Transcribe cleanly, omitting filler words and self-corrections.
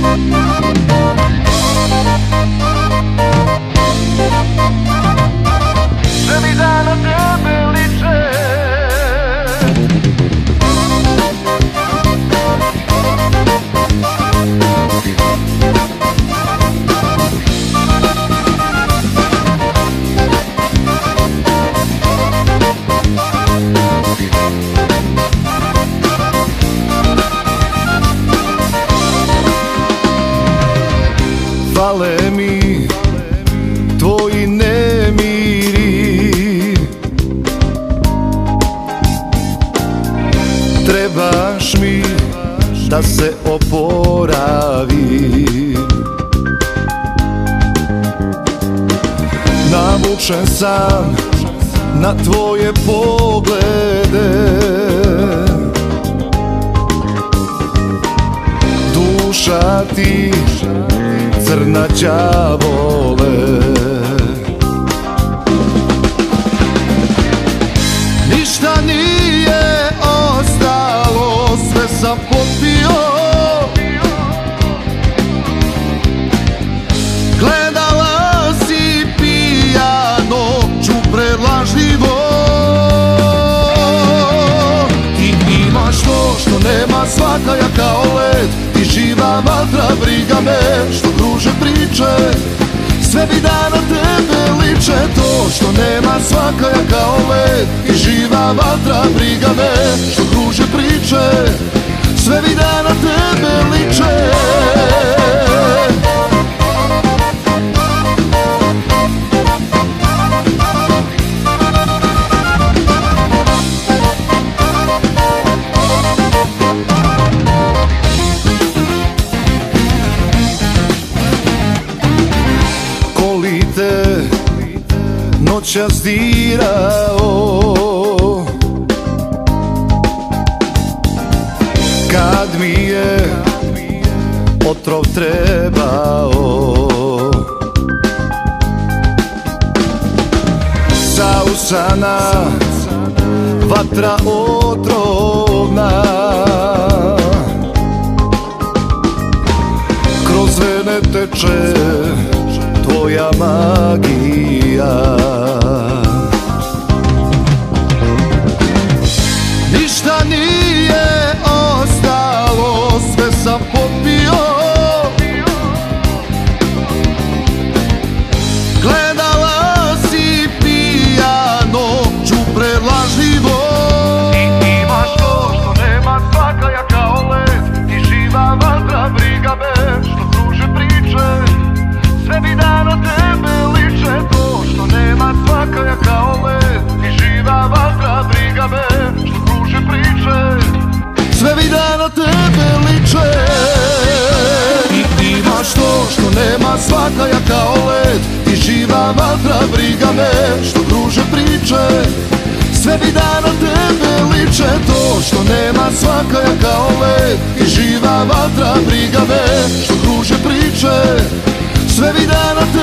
Sve mi da na tebe liče. Fale mi tvoji nemiri, trebaš mi da se oporavim. Navučen sam na tvoje poglede, duša ti crna đavole. Ništa nije ostalo, sve sam popio. Gledala si pijano, čupre lažljivo. Ti imaš to što nema svaka, ja kao led. Ti živa vatra, briga me što kruže priče. Sve mi da na tebe liče, to što nema svaka, ja kao led. I živa vatra, briga me što kruže priče. Sve mi da na tebe liče. Noćas dirao, kad mi je otrov trebao. Zausana vatra otrovna, kroz vene teče tvoja magija. Ništa nije ostalo, sve sam popio. Gledala si pijano, čupre lažljivo. Ti imaš to što nema svaka, ja kao led. Ti živa vatra, briga me što kruže priče. Sve mi da na tebe liče, to što nema svaka, ja kao led. Ti živa vatra, briga me što kruže priče. Sve mi da na tebe liče. Ti imaš to što nema svaka, ja kao led. Ti živa vatra, briga me što kruže priče. Sve mi da na tebe liče, to što nema svaka, ja kao led. Ti živa vatra, briga me što kruže priče. Sve mi da na tebe